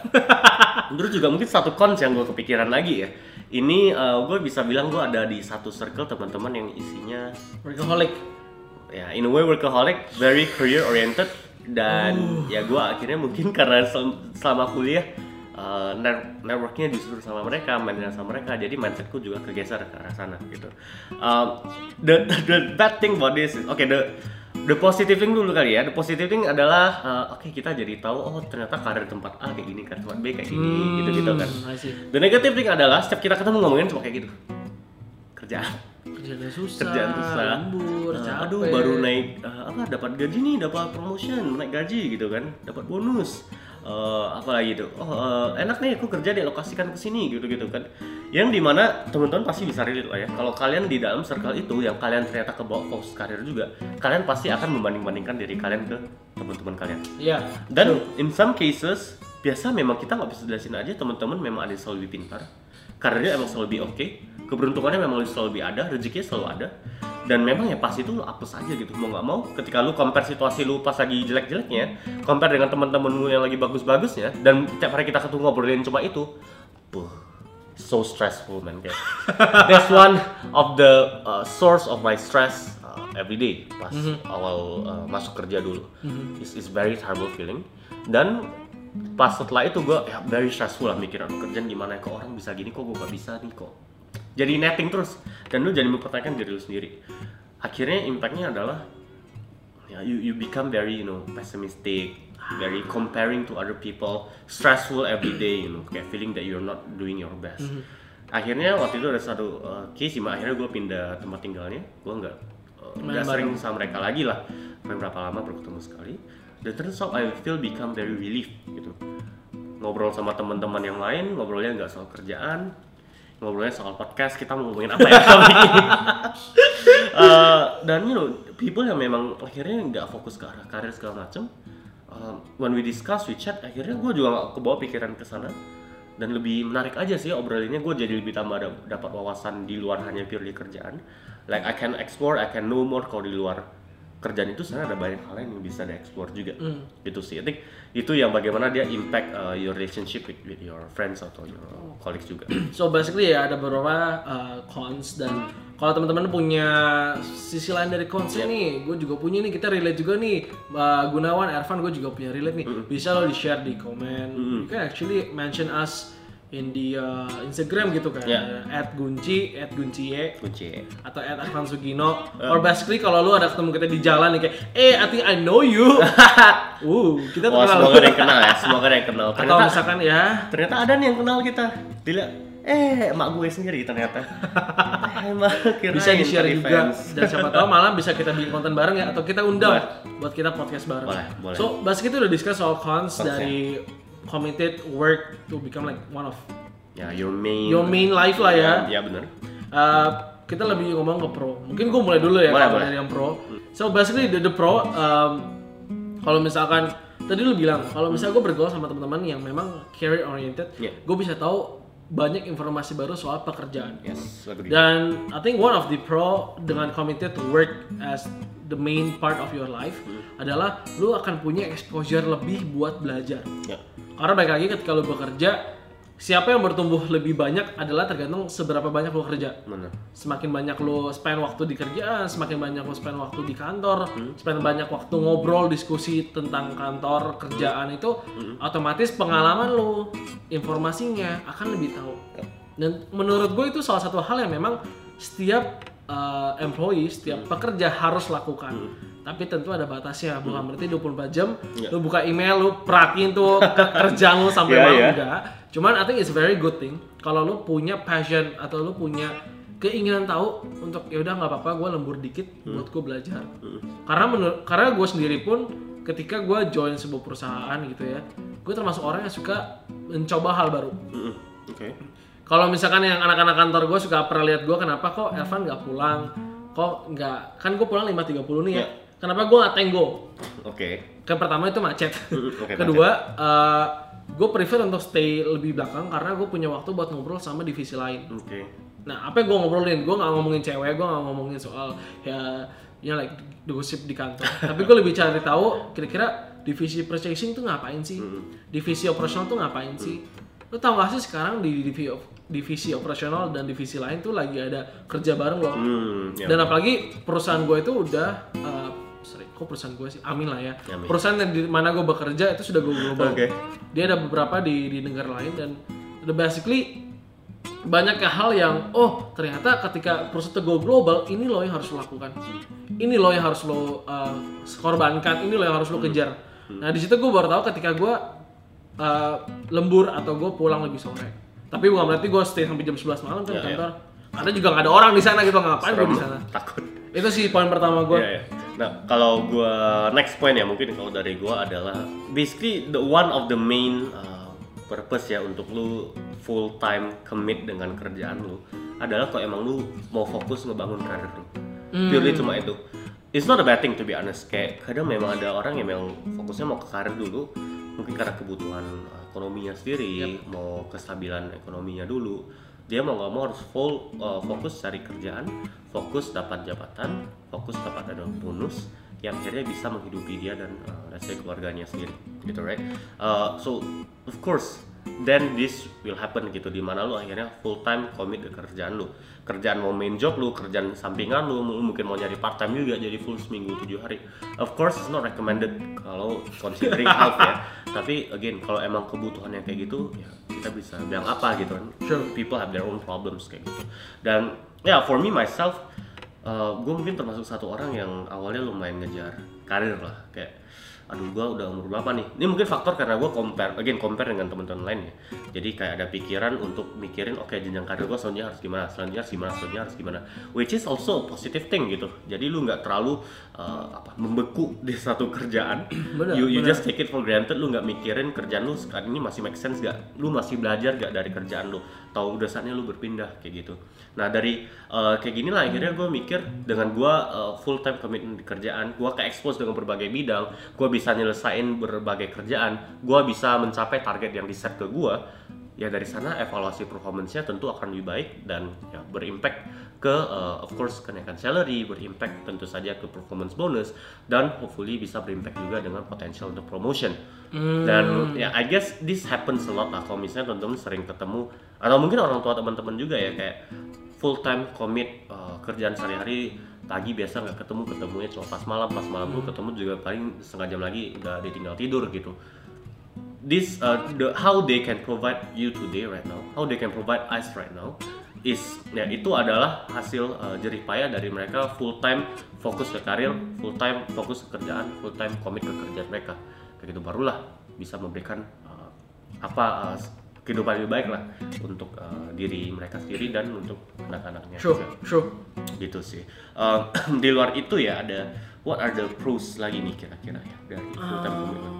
terus juga mungkin satu cons yang gue kepikiran lagi ya. Ini uh, gue bisa bilang gue ada di satu circle teman-teman yang isinya workaholic. Ya, in a way workaholic, very career oriented, dan uh. ya gue akhirnya mungkin karena sel- selama kuliah uh, networknya justru sama mereka, mainnya sama mereka, jadi mindsetku juga kegeser ke arah sana gitu. Um, the, the bad thing about this is, okay, the the positive thing dulu kali ya. The positive thing adalah uh, oke okay, kita jadi tahu oh ternyata karir tempat A kayak gini, karir tempat B kayak gini, hmm, gitu-gitu kan. The negative thing adalah setiap kita ketemu ngomongin cuma kayak gitu. Kerjaan. Kerjaan susah. Kerjaan susah. Lembur, uh, aduh baru naik uh, apa dapat gaji nih, dapat promotion, naik gaji gitu kan, dapat bonus. Uh, apa lagi tuh? Oh uh, enak nih aku kerja dialokasikan ke sini gitu-gitu kan. Yang dimana teman-teman pasti bisa relate lah ya. Kalau kalian di dalam circle itu yang kalian ternyata kebawa fokus karir juga, kalian pasti akan membanding-bandingkan diri kalian ke teman-teman kalian. Iya. Yeah, dan true. In some cases biasa memang kita nggak bisa jelasin aja teman-teman memang ada yang selalu lebih pintar, karirnya emang selalu lebih oke, okay, keberuntungannya memang selalu lebih ada, rezekinya selalu ada. Dan memang ya pas itu lu apes aja gitu, mau nggak mau ketika lu compare situasi lu pas lagi jelek-jeleknya, compare dengan teman-teman lu yang lagi bagus-bagusnya, dan tiap hari kita ketemu ngobrolin cuma itu, buh, so stressful man kayak. That's one of the uh, source of my stress uh, every day pas mm-hmm. awal uh, masuk kerja dulu. Mm-hmm. It's, it's very terrible feeling. Dan pas setelah itu gue ya very stressful lah mikir aduh kerjaan gimana ya, kok orang bisa gini kok gue gak bisa nih kok. Jadi netting terus dan lu jadi mempertanyakan diri lu sendiri. Akhirnya impactnya adalah ya you you become very you know pessimistic, very comparing to other people, stressful every day, you know, kayak feeling that you're not doing your best. Mm-hmm. Akhirnya waktu itu ada satu uh, case, akhirnya gue pindah tempat tinggalnya, gue nggak uh, nggak sering sama mereka lagi lah, berapa lama baru ketemu sekali. Dan terus I feel become very relief gitu, ngobrol sama teman-teman yang lain, ngobrolnya nggak soal kerjaan, ngobrolnya soal podcast, kita mau ngomongin apa ya kali ini. uh, dan you know people yang memang akhirnya nggak fokus ke arah karir segala macam. Um, when we discuss, we chat, akhirnya gue juga gak kebawa pikiran ke sana dan lebih menarik aja sih obrolannya. Gue jadi lebih tambah dapat wawasan di luar hanya purely kerjaan. Like I can explore, I can know more. Kalau di luar kerjaan itu sebenarnya ada banyak hal lain yang bisa di-explore juga. Mm. Gitu sih. I think itu yang bagaimana dia impact uh, your relationship with, with your friends atau your colleagues juga. So basically ya ada beberapa uh, cons dan kalau teman-teman punya sisi lain dari konsnya yeah. nih, gue juga punya nih, kita relate juga nih, uh, Gunawan, Ervan, gue juga punya relate nih. Mm-hmm. Bisa lo di share di komen, mm-hmm. you can actually mention us in the uh, Instagram gitu kan, yeah. at Gunci, at Guncie, Guncie, atau at Ervan Sugino. Uh. Or basically kalau lo ada ketemu kita di jalan nih kayak, eh I think I know you. uh, kita oh, terkenal. Semoga ada yang kenal ya, semoga ada yang kenal. Ternyata, atau misalkan ya, ternyata ada nih yang kenal kita. Dilihat. Eh, emak gue sendiri ternyata. Emak kirain bisa di-share juga dan siapa tahu malah bisa kita bikin konten bareng ya atau kita undang boleh. Buat kita podcast bareng. Boleh, boleh. So, basically kita udah discuss soal cons Konsep. dari committed work to become like one of ya your main your main life lah ya. Ya benar. Uh, kita lebih ngomong ke pro. Mungkin gue mulai dulu ya kalau dari yang pro. So, basically the, the pro um, kalau misalkan tadi lu bilang kalau misalnya gue bergaul sama teman-teman yang memang career oriented, yeah. gue bisa tahu banyak informasi baru soal pekerjaan. Yes, dan I think one of the pro dengan committed to work as the main part of your life hmm. adalah lu akan punya exposure lebih buat belajar. Yeah. Karena baik lagi ketika lu bekerja, siapa yang bertumbuh lebih banyak adalah tergantung seberapa banyak lu kerja. Mana? Semakin banyak lu spend waktu di kerjaan, semakin banyak lu spend waktu di kantor, hmm. spend banyak waktu ngobrol, diskusi tentang kantor, kerjaan itu, hmm. otomatis pengalaman lu, informasinya akan lebih tahu. Dan menurut gue itu salah satu hal yang memang setiap uh, employee, setiap hmm. pekerja harus lakukan. Hmm. Tapi tentu ada batasnya, bukan hmm. berarti dua puluh empat jam yeah. lu buka email, lu perhatiin tuh kerjaan lu sampai yeah, malam yeah. enggak. Cuman I think it's a very good thing kalau lu punya passion atau lu punya keinginan tahu untuk ya udah nggak apa-apa gue lembur dikit hmm. buat gue belajar. Hmm. Karena menur- karena gue sendiri pun ketika gue join sebuah perusahaan gitu ya, gue termasuk orang yang suka mencoba hal baru. Hmm. Oke. Okay. Kalau misalkan yang anak-anak kantor gue suka pernah lihat gue kenapa kok Ervan nggak pulang, kok nggak kan gue pulang lima tiga puluh nih ya. Yeah. Kenapa gue nggak tenggo? Oke. Okay. Kan pertama itu macet. Okay, kedua, uh, gue prefer untuk stay lebih belakang karena gue punya waktu buat ngobrol sama divisi lain. Oke. Okay. Nah, apa yang gue ngobrolin? Gue nggak ngomongin cewek, gue nggak ngomongin soal ya, ya like gosip di kantor. Tapi gue lebih cari tahu kira-kira divisi purchasing tuh ngapain sih? Mm. Divisi operasional tuh ngapain mm. sih? Lo tau gak sih sekarang di divisi divisi operasional dan divisi lain tuh lagi ada kerja bareng loh. Mm, yeah. Dan apalagi perusahaan gue itu udah uh, sorry, kok perusahaan gue sih? Amin lah ya. Amin. Perusahaan yang di mana gue bekerja itu sudah go global. Okay. Dia ada beberapa di, di negara lain dan basically banyak hal yang oh ternyata ketika perusahaan itu go global ini loh yang harus lo lakukan. Ini loh yang harus lo uh, korbankan. Ini loh yang harus lo kejar. Nah di situ gue baru tahu ketika gue uh, lembur atau gue pulang lebih sore. Tapi bukan berarti gue stay sampai jam sebelas malam kan yeah, kantor. Yeah. Karena juga nggak ada orang di sana gitu, ngapain gue di sana? Takut. Itu sih poin pertama gue. Yeah, yeah. Nah, kalau gue next point ya mungkin kalau dari gue adalah basically the one of the main uh, purpose ya untuk lu full time commit dengan kerjaan lu adalah kalau emang lu mau fokus ngebangun karir lu. Mm. Purely cuma itu. It's not a bad thing to be honest. Kayak kadang memang ada orang yang memang fokusnya mau ke karir dulu, mungkin karena kebutuhan ekonominya sendiri, yep. mau kestabilan ekonominya dulu. Dia mau nggak mau harus full uh, fokus cari kerjaan, fokus dapat jabatan, fokus dapat ada bonus yang akhirnya bisa menghidupi dia dan uh, let's say keluarganya sendiri, gitu right? Uh, so of course then this will happen gitu, dimana lu akhirnya full time commit ke kerjaan lu, kerjaan mau main job lu, kerjaan sampingan lu, lu mungkin mau nyari part time juga jadi full seminggu tujuh hari. Of course it's not recommended kalau considering health ya, tapi again kalau emang kebutuhan yang kayak gitu ya kita bisa bilang apa gitu kan. Sure. People have their own problems kayak gitu. Dan ya yeah, for me myself uh, gue mungkin termasuk satu orang yang awalnya lumayan ngejar karir lah, kayak aduh gue udah umur berapa nih, ini mungkin faktor karena gue compare, again compare dengan teman-teman lain ya, jadi kayak ada pikiran untuk mikirin oke okay, jenjang karir gue selanjutnya harus gimana, selanjutnya harus gimana, selanjutnya harus gimana, which is also a positive thing gitu, jadi lu nggak terlalu uh, apa membeku di satu kerjaan. Bener, you, you bener. just take it for granted, lu nggak mikirin kerjaan lu sekarang ini masih make sense gak, lu masih belajar gak dari kerjaan lu, atau udah saatnya lu berpindah kayak gitu. Nah dari uh, kayak gini lah akhirnya gue mikir dengan gue uh, full time commitment di kerjaan, gue ke expose dengan berbagai bidang, gue bisa nyelesain berbagai kerjaan, gue bisa mencapai target yang di set ke gue, ya dari sana evaluasi performance-nya tentu akan lebih baik dan ya berimpact ke uh, of course kenaikan salary, berimpact tentu saja ke performance bonus, dan hopefully bisa berimpact juga dengan potential untuk promotion. Hmm. Dan ya I guess this happens a lot lah kalau misalnya teman-teman sering ketemu, atau mungkin orang tua teman-teman juga ya, kayak full time commit uh, kerjaan sehari-hari, pagi biasa nggak ketemu, ketemunya cuma pas malam, pas malam tuh ketemu juga paling setengah jam lagi udah ditinggal tidur gitu. This uh, the how they can provide you today right now, how they can provide us right now is ya itu adalah hasil uh, jerih payah dari mereka full time fokus ke karir, full time fokus ke kerjaan, full time commit ke kerjaan mereka. Kayak gitu barulah bisa memberikan uh, apa uh, kehidupan lebih baik lah untuk uh, diri mereka sendiri dan untuk anak-anaknya. Sure, sure. Gitu sih. Uh, di luar itu ya ada what are the pros lagi nih kira-kira ya dari full time commitment?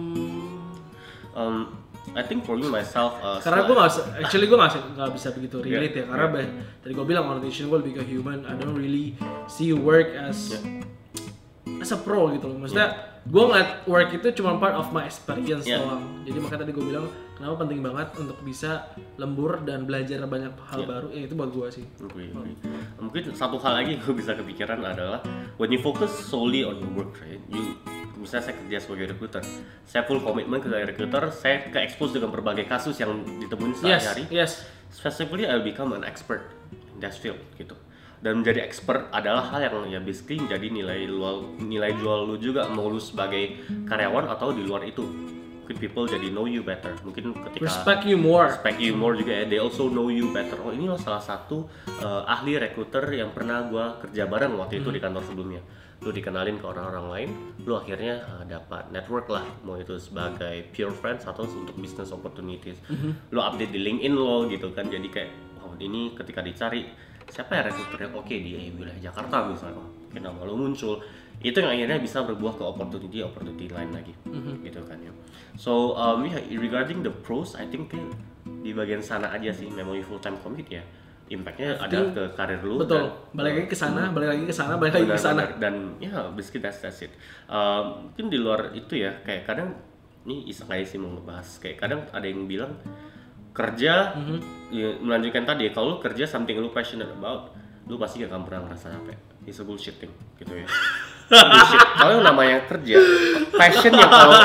Um, I think for me myself. Uh, karena gue nggak, actually gue nggak bisa begitu relate yeah, ya, karena yeah. tadi gue bilang orientation gue lebih ke human. I don't really see work as yeah. as a pro gitu loh. Maksudnya yeah. gue ngeliat work itu cuma part of my experience yeah. doang. Jadi makanya tadi gue bilang kenapa penting banget untuk bisa lembur dan belajar banyak hal yeah. baru. Ya itu buat gue sih. Okay, okay. Mungkin satu hal lagi gue bisa kepikiran adalah when you focus solely on your work, right? You misalnya saya kerja sebagai recruiter, saya full komitmen ke recruiter, saya ke expose dengan berbagai kasus yang ditemuin sehari-hari. Yes, yes. Specifically, I'll become an expert in that field gitu. Dan menjadi expert adalah hal yang ya basically menjadi nilai jual nilai jual lu juga, mau lu sebagai karyawan atau di luar itu. Mungkin people jadi know you better. Mungkin ketika respect you more, respect you more juga ya. They also know you better. Oh ini loh salah satu uh, ahli recruiter yang pernah gua kerja bareng waktu itu hmm. di kantor sebelumnya. Lu dikenalin ke orang-orang lain, lu akhirnya uh, dapat network lah, mau itu sebagai pure friends atau untuk business opportunities. Mm-hmm. Lu update di LinkedIn lo gitu kan, jadi kayak oh ini ketika dicari siapa ya recruiter yang oke okay, di wilayah Jakarta misalnya, oh, mungkin nama lu muncul, itu yang akhirnya bisa berbuah ke opportunity opportunity lain lagi, mm-hmm. gitu kan ya. So um, yeah, regarding the pros, I think di bagian sana aja sih, memang full time commit ya. Impactnya ada ke karir lu. Betul. Dan, balik lagi ke sana, balik lagi ke sana, balik lagi ke sana. Dan ya, basically that's, that's it. Uh, mungkin di luar itu ya, kayak kadang ini iseng aja sih mau ngebahas. Kayak kadang ada yang bilang kerja, mm-hmm. ya, melanjutkan tadi, kalau lu kerja something lu passionate about, lu pasti gak akan pernah ngerasa capek. It's a bullshit thing, gitu ya. Bullshit. Kalau namanya kerja, passion yang kalau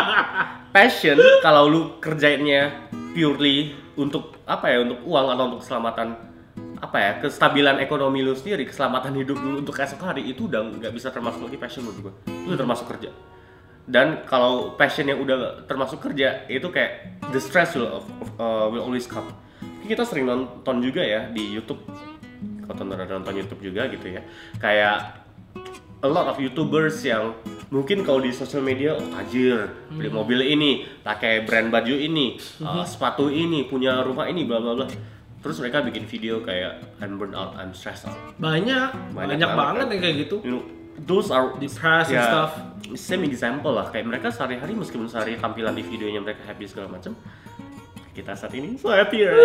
passion kalau lu kerjainnya purely untuk apa ya, untuk uang atau untuk keselamatan apa ya, kestabilan ekonomi lu sendiri, keselamatan hidup lu untuk esok hari, itu udah nggak bisa termasuk lagi passion menurut gua. Itu udah termasuk kerja. Dan kalau passion yang udah termasuk kerja, itu kayak the stress will, uh, will always come. Kita sering nonton juga ya di YouTube, kalau nonton nonton YouTube juga gitu ya, kayak a lot of YouTubers yang mungkin kalau di sosial media oh tajir, beli hmm. mobil ini, pakai brand baju ini, hmm. uh, sepatu ini, punya rumah ini, bla bla bla. Terus mereka bikin video kayak I'm burnt out, I'm stressed out. Banyak, banyak, banyak banget yang kayak gitu. You know, those are depressed yeah, and stuff. Same example lah, kayak mereka sehari-hari meskipun sehari tampilan di videonya mereka happy segala macam. Kita saat ini so happy, right?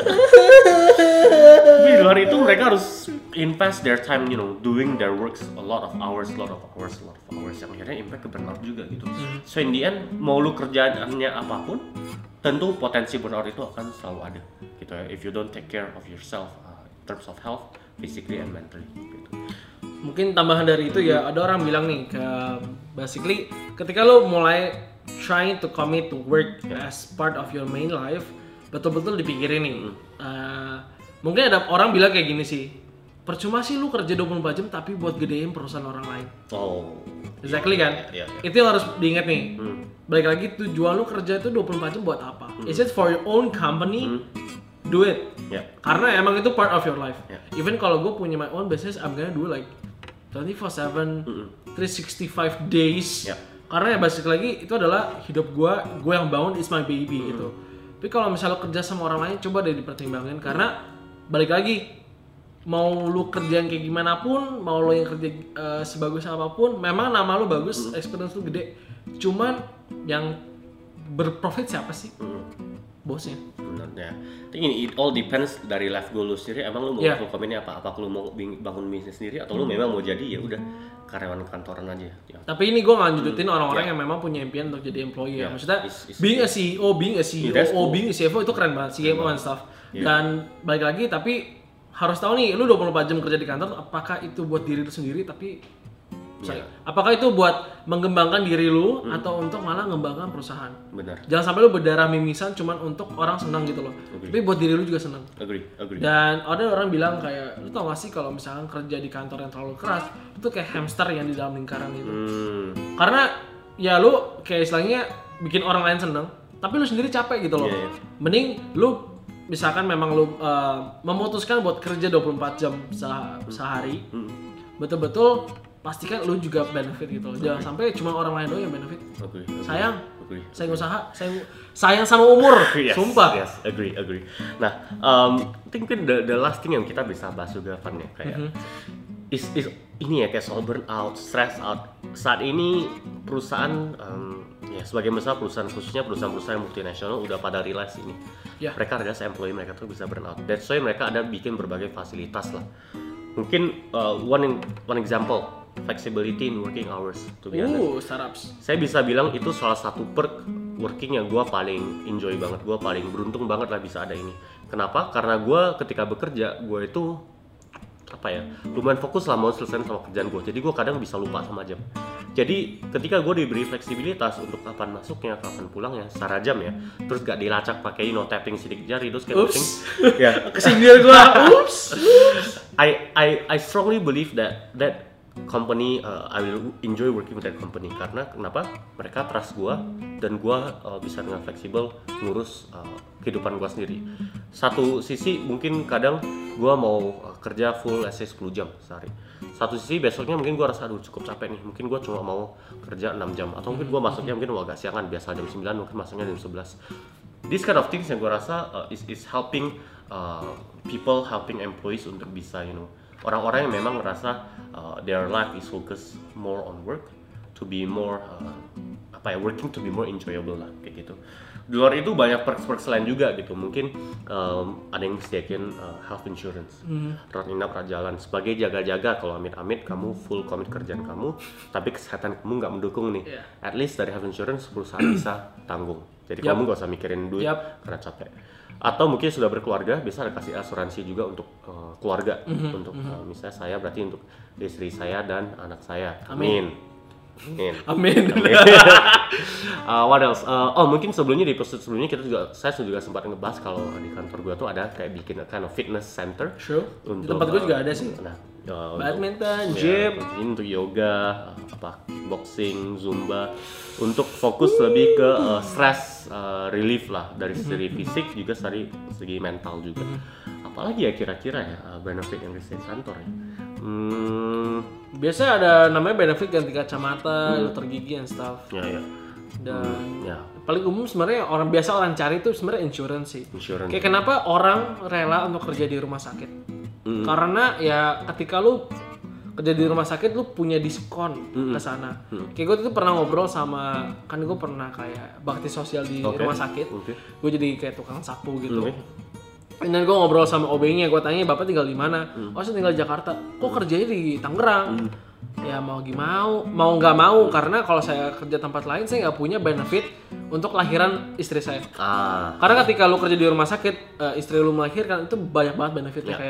Tapi di luar itu mereka harus invest their time, you know, doing their works a lot of hours, a lot of hours, a lot of hours yang akhirnya impact ke burnout juga gitu. Mm-hmm. So in the end, mau lu kerjaannya apapun, tentu potensi burnout itu akan selalu ada, gitu ya. If you don't take care of yourself uh, in terms of health, physically and mentally, gitu. Mungkin tambahan dari itu ya, ada orang bilang nih, ke basically ketika lu mulai trying to commit to work Yeah. as part of your main life, betul-betul dipikirin nih. Uh, mungkin ada orang bilang kayak gini sih, percuma sih lu kerja dua puluh empat jam tapi buat gedein perusahaan orang lain. Oh. Exactly kan? Iya, iya, iya. Itu yang harus diingat nih. Hmm. Balik lagi tujuan lu kerja itu dua puluh empat jam buat apa? Is it for your own company? Hmm. Do it. Ya. Karena emang itu part of your life. Yeah. Even kalau gue punya my own business, I'm gonna do like twenty-four seven, three sixty-five days. Yeah. Karena ya basic lagi itu adalah hidup gue, gue yang bangun is my baby gitu. Tapi kalau misalnya lo kerja sama orang lain, coba deh dipertimbangin karena balik lagi mau lu kerja yang kayak gimana pun, mau lo yang kerja uh, sebagus apapun, memang nama lo bagus, experience lu gede. Cuman yang berprofit siapa sih? Bosnya. Benar ya. Tapi ini it all depends dari life goal lu sendiri. Emang lu mau Yeah. full commitnya apa? Apa lu mau bing- bangun bisnis sendiri atau lu memang mau jadi ya udah karyawan kantoran aja? Ya. Tapi ini gue nggak lanjutin orang-orang yang memang punya impian untuk jadi employee ya. Yeah. Maksudnya Is- is- being a C E O, being a C E O, Yeah, that's cool. being a C F O itu keren banget, C M O and stuff. Yeah. Dan balik lagi tapi harus tahu nih, lu dua puluh empat jam kerja di kantor, apakah itu buat diri lu sendiri tapi sorry, Yeah. apakah itu buat mengembangkan diri lu atau untuk malah mengembangkan perusahaan? Benar. Jangan sampai lu berdarah mimisan cuman untuk orang senang gitu loh. Agree. Tapi buat diri lu juga senang. Agree, agree. Dan ada orang bilang kayak, lu tau gak sih kalau misalkan kerja di kantor yang terlalu keras, itu kayak hamster yang di dalam lingkaran itu. Hmm. Karena ya lu kayak istilahnya bikin orang lain seneng, tapi lu sendiri capek gitu loh. Iya, iya. Mending lu misalkan memang lu uh, memutuskan buat kerja dua puluh empat jam se- sehari, Hmm. betul-betul pastikan lu juga benefit gitu loh. Jangan sampai cuma orang lain doang yang benefit. Agree, agree. Sayang, Agree. sayang usaha, sayang sayang sama umur. Yes, Sumpah. Yes, agree, agree. Nah, um, I think mungkin the, the last thing yang kita bisa bahas juga Van ya kayak is, is ini ya kayak soal burnout, stress out. Saat ini perusahaan um, ya sebagai besar perusahaan khususnya perusahaan-perusahaan multinasional udah pada realize ini. Ya. Mereka ada employee mereka tuh bisa burnout. That's why mereka ada bikin berbagai fasilitas lah. Mungkin uh, one one example flexibility in working hours to be honest. Uh, startups. Saya bisa bilang itu salah satu perk working yang gue paling enjoy banget, gue paling beruntung banget lah bisa ada ini. Kenapa? Karena gue ketika bekerja, gue itu apa ya, lumayan fokus lah mau selesai sama kerjaan gue. Jadi gue kadang bisa lupa sama jam. Jadi ketika gue diberi fleksibilitas untuk kapan masuknya, kapan pulangnya, secara jam ya, terus gak dilacak pakai you know, tapping sidik jari, terus kayak Oops. penting, ya. Kesindir gua. Oops. I I I strongly believe that that company uh, I will enjoy working with that company karena kenapa mereka trust gua dan gua uh, bisa dengan fleksibel ngurus uh, kehidupan gua sendiri. Satu sisi mungkin kadang gua mau uh, kerja full let's say sepuluh jam sehari. Satu sisi besoknya mungkin gua rasa aduh cukup capek nih. Mungkin gua cuma mau kerja enam jam atau mungkin gua masuknya mungkin agak siangan biasa jam sembilan mungkin masuknya jam sebelas. This kind of things yang gua rasa uh, is is helping uh, people helping employees untuk bisa you know orang-orang yang memang ngerasa uh, their life is focused more on work to be more uh, apa ya working to be more enjoyable lah kayak gitu. Di luar itu banyak perks-perks lain juga gitu. Mungkin um, ada yang sediain uh, health insurance, Mm. rawat inap rawat jalan sebagai jaga-jaga kalau amit-amit kamu full commit kerjaan kamu, tapi kesehatan kamu nggak mendukung nih. Yeah. At least dari health insurance perusahaan bisa tanggung. Jadi Yap. kamu nggak usah mikirin duit Yap. karena capek. Atau mungkin sudah berkeluarga bisa ada kasih asuransi juga untuk uh, keluarga Mhm, untuk uh, misalnya saya berarti untuk istri saya dan anak saya. Amin. Amin. Amin. uh, what else? Uh, oh mungkin sebelumnya di episode sebelumnya kita juga saya juga sempat ngebahas kalau di kantor gua tuh ada kayak bikin a kind of fitness center. Sure. Di Untuk, tempat gua uh, juga ada sih. Nah, uh, Badminton, untuk, gym. ya, ini untuk yoga, uh, apa boxing, zumba, untuk fokus lebih ke uh, stress uh, relief lah dari segi fisik juga dari segi mental juga. Apalagi ya kira-kira ya uh, benefit yang bisa di kantor ya. Hmm, Biasanya ada namanya benefit ganti kacamata, dokter gigi and stuff. ya ya, Dan ya paling umum sebenarnya orang biasa orang cari itu sebenarnya insurance sih. insurance. Kayak kenapa orang rela untuk kerja di rumah sakit? Mm. Karena ya ketika lu kerja di rumah sakit lu punya diskon ke sana. Kayak gue tuh pernah ngobrol sama, kan gue pernah kayak bakti sosial di Oke. rumah sakit. Oke. Gue jadi kayak tukang sapu gitu. Oke. Dan gue ngobrol sama O B-nya, gue tanya bapak tinggal di mana? Oh saya tinggal di Jakarta. Kok kerjanya di Tangerang? Ya mau gimana, mau nggak mau karena kalau saya kerja tempat lain saya nggak punya benefit untuk lahiran istri saya. Ah, Karena ketika lu kerja di rumah sakit, uh, istri lu melahirkan itu banyak banget benefitnya Ya. kayak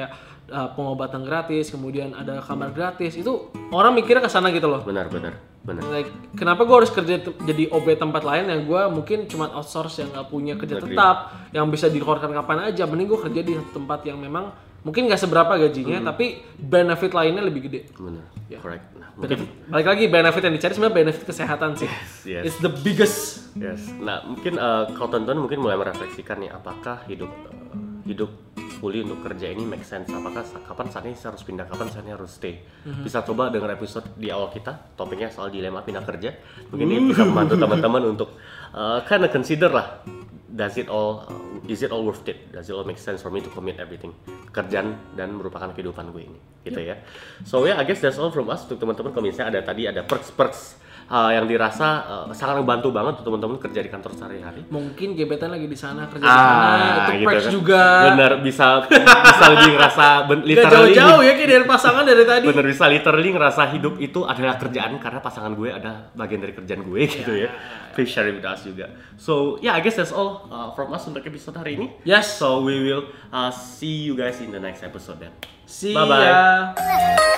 uh, pengobatan gratis, kemudian ada kamar gratis. Itu orang mikirnya ke sana gitu loh. Benar, benar, benar. Like, kenapa gue harus kerja te- jadi O B tempat lain yang gue mungkin cuma outsource yang nggak punya kerja Agree. tetap, yang bisa dikeluarkan kapan aja. Mending gue kerja di satu tempat yang memang mungkin nggak seberapa gajinya, Hmm. tapi benefit lainnya lebih gede. Benar, Ya. correct. Nah, Benefit, mungkin balik lagi benefit yang dicari sebenarnya benefit kesehatan sih. yes. It's the biggest. Yes. Nah, mungkin uh, kalau teman-teman mungkin mulai merefleksikan nih, apakah hidup uh, hidup fully untuk kerja ini make sense? Apakah sa- kapan saatnya saya harus pindah, kapan saatnya harus stay? Mhm. Bisa coba dengar episode di awal kita, topiknya soal dilema pindah kerja. Mungkin ini bisa membantu teman-teman untuk uh, kind of consider lah, does it all uh, is it all worth it? Does it all make sense for me to commit everything? Kerjaan dan merupakan kehidupan gue ini, gitu ya. So yeah, I guess that's all from us untuk teman-teman. Kalau misalnya ada tadi ada perks-perks uh, yang dirasa uh, sangat membantu banget untuk teman-teman kerja di kantor sehari-hari. Mungkin gebetan lagi di sana kerja di sana, itu gitu perks kan. juga. Bener, bisa bisa lebih ngerasa ben, Gak literally jauh-jauh ya kayak dari pasangan dari tadi. bener bisa literally ngerasa hidup itu adalah kerjaan karena pasangan gue ada bagian dari kerjaan gue gitu ya. Please share it with us juga. So yeah, I guess that's all uh, from us untuk episode hari ini. Yes. So we will uh, see you guys in the next episode then. See Bye-bye. ya.